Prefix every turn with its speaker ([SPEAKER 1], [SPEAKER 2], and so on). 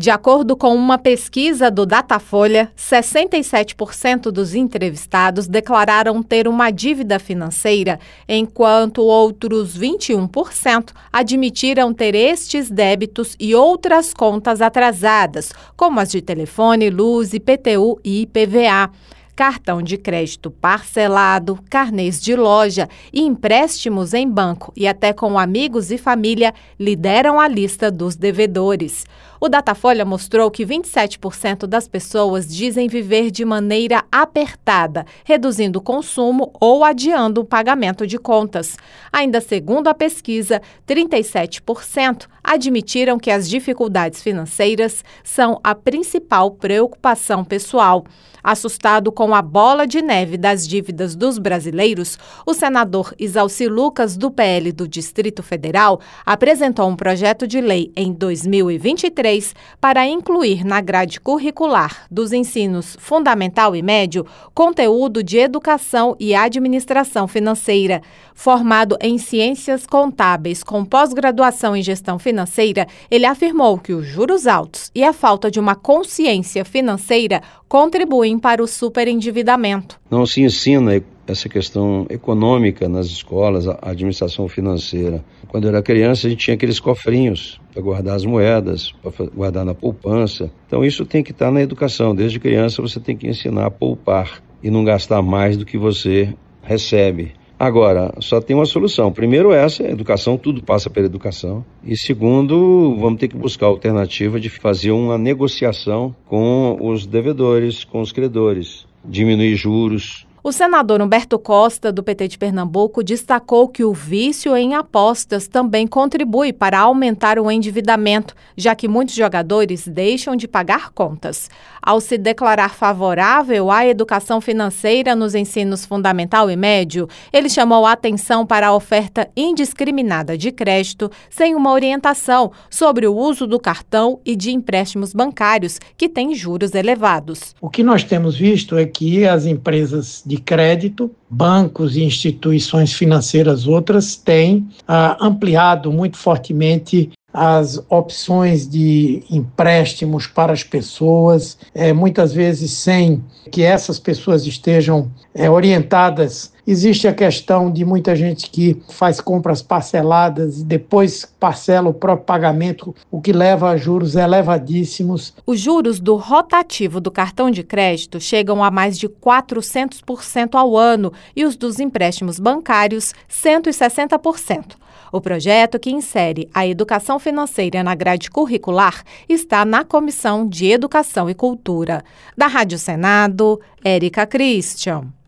[SPEAKER 1] De acordo com uma pesquisa do Datafolha, 67% dos entrevistados declararam ter uma dívida financeira, enquanto outros 21% admitiram ter estes débitos e outras contas atrasadas, como as de telefone, luz, IPTU e IPVA. Cartão de crédito parcelado, carnês de loja e empréstimos em banco e até com amigos e família lideram a lista dos devedores. O Datafolha mostrou que 27% das pessoas dizem viver de maneira apertada, reduzindo o consumo ou adiando o pagamento de contas. Ainda segundo a pesquisa, 37% admitiram que as dificuldades financeiras são a principal preocupação pessoal. Assustado com a bola de neve das dívidas dos brasileiros, o senador Isalci Lucas, do PL do Distrito Federal, apresentou um projeto de lei em 2023 para incluir na grade curricular dos ensinos fundamental e médio conteúdo de educação e administração financeira. Formado em ciências contábeis com pós-graduação em gestão financeira, ele afirmou que os juros altos e a falta de uma consciência financeira contribuem para o superendividamento.
[SPEAKER 2] Não se ensina essa questão econômica nas escolas, a administração financeira. Quando eu era criança, a gente tinha aqueles cofrinhos para guardar as moedas, para guardar na poupança. Então isso tem que estar na educação. Desde criança você tem que ensinar a poupar e não gastar mais do que você recebe. Agora, só tem uma solução. Primeiro essa, educação, tudo passa pela educação. E segundo, vamos ter que buscar a alternativa de fazer uma negociação com os devedores, com os credores, diminuir juros.
[SPEAKER 1] O senador Humberto Costa, do PT de Pernambuco, destacou que o vício em apostas também contribui para aumentar o endividamento, já que muitos jogadores deixam de pagar contas. Ao se declarar favorável à educação financeira nos ensinos fundamental e médio, ele chamou a atenção para a oferta indiscriminada de crédito, sem uma orientação sobre o uso do cartão e de empréstimos bancários, que têm juros elevados.
[SPEAKER 3] O que nós temos visto é que as empresas de crédito, bancos e instituições financeiras outras têm ampliado muito fortemente as opções de empréstimos para as pessoas, muitas vezes sem que essas pessoas estejam orientadas. Existe a questão de muita gente que faz compras parceladas e depois parcela o próprio pagamento, o que leva a juros elevadíssimos.
[SPEAKER 1] Os juros do rotativo do cartão de crédito chegam a mais de 400% ao ano e os dos empréstimos bancários, 160%. O projeto, que insere a educação financeira na grade curricular, está na Comissão de Educação e Cultura. Da Rádio Senado, Érica Christian.